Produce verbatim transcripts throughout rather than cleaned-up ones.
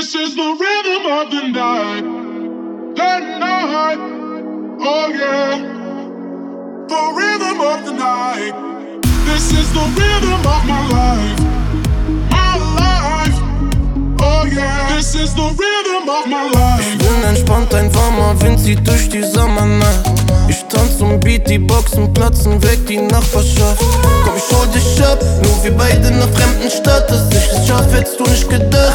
This is the rhythm of the night. The night. Oh yeah. The rhythm of the night. This is the rhythm of my life. My life. Oh yeah. This is the rhythm of my life. Ich bin entspannt, ein warmer Wind zieht durch die Sommernacht. Ich tanz zum Beat, die Boxen platzen weg, die Nachbarschaft. Komm, ich hol dich ab, nur wir beide in einer fremden Stadt. Dass ich es schaff, hättest du nicht gedacht.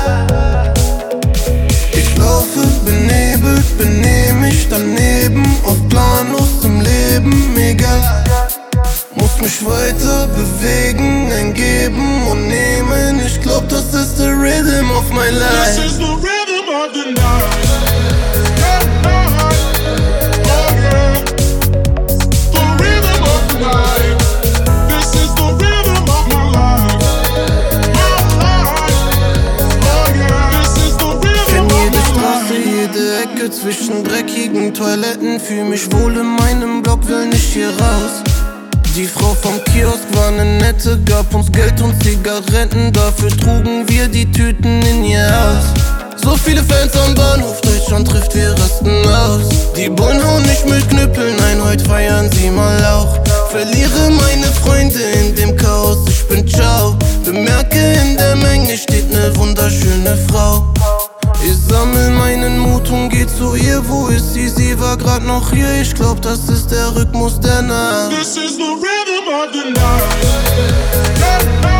Ich laufe benebelt, benehm mich daneben. Auf planlos im Leben, egal. Muss mich weiter bewegen, eingeben und nehmen. Ich glaub, das ist the rhythm of my life. This is the rhythm of the night. The night. Oh yeah. The rhythm of the night. This is the rhythm of my life. My life. Oh yeah. This is the rhythm Kenn of jede my Straße, life. jede Ecke zwischen dreckigen Toiletten. Fühl mich wohl in meinem Block, will nicht hier raus. Die Frau vom Kiosk war ne nette, gab uns Geld und Zigaretten. Dafür trugen wir die Tüten in ihr Haus. So viele Fans am Bahnhof, Deutschland trifft, wir rasten aus. Die Bullen hauen nicht mit Knüppeln, nein, heute feiern sie mal auch. Verliere meine Freunde in dem Chaos, ich bin ciao. Bemerke, in der Menge steht ne wunderschöne Frau. Ich sammel meinen Mut und geh zu ihr, wo ist sie? Sie war grad noch hier, ich glaub, das ist der Rhythmus der Nacht. This is the rhythm of the night. The night.